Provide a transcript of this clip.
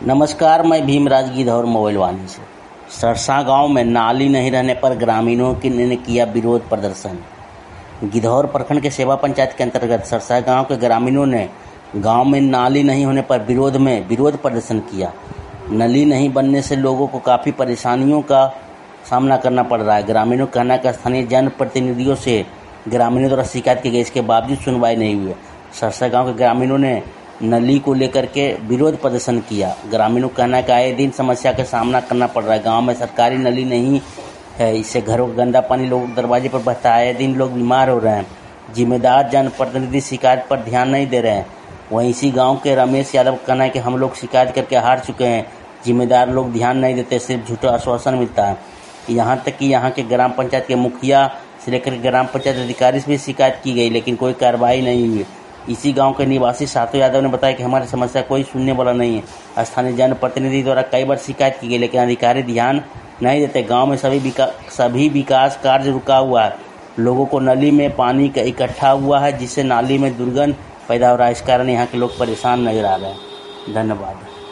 नमस्कार, मैं भीमराज गिद्धौर मोबाइलवानी से। सरसा गांव में नाली नहीं रहने पर ग्रामीणों ने किया विरोध प्रदर्शन। गिद्धौर प्रखंड के सेवा पंचायत के अंतर्गत सरसा गांव के ग्रामीणों ने गांव में नाली नहीं होने पर विरोध प्रदर्शन किया। नली नहीं बनने से लोगों को काफ़ी परेशानियों का सामना करना पड़ रहा है। ग्रामीणों का कहना है कि स्थानीय जनप्रतिनिधियों से ग्रामीणों द्वारा शिकायत की गई, इसके बावजूद सुनवाई नहीं हुई। सरसा गाँव के ग्रामीणों ने नली को लेकर के विरोध प्रदर्शन किया। ग्रामीणों का कहना है कि आए दिन समस्या का सामना करना पड़ रहा है। गांव में सरकारी नली नहीं है, इससे घरों का गंदा पानी लोगों के दरवाजे पर बहता है। आए दिन लोग बीमार हो रहे हैं। जिम्मेदार जनप्रतिनिधि शिकायत पर ध्यान नहीं दे रहे हैं। वहीं इसी गांव के रमेश यादव का कहना है कि हम लोग शिकायत करके हार चुके हैं, जिम्मेदार लोग ध्यान नहीं देते, सिर्फ झूठा आश्वासन मिलता है। यहाँ तक कि यहाँ के ग्राम पंचायत के मुखिया से लेकर ग्राम पंचायत अधिकारी से भी शिकायत की गई, लेकिन कोई कार्रवाई नहीं हुई। इसी गांव के निवासी सातु यादव ने बताया कि हमारी समस्या कोई सुनने वाला नहीं है। स्थानीय जनप्रतिनिधि द्वारा कई बार शिकायत की गई, लेकिन अधिकारी ध्यान नहीं देते। गांव में सभी विकास कार्य रुका हुआ है। लोगों को नली में पानी का इकट्ठा हुआ है, जिससे नाली में दुर्गंध पैदा हो रहा है। इस कारण यहाँ के लोग परेशान नजर आ रहे हैं। धन्यवाद।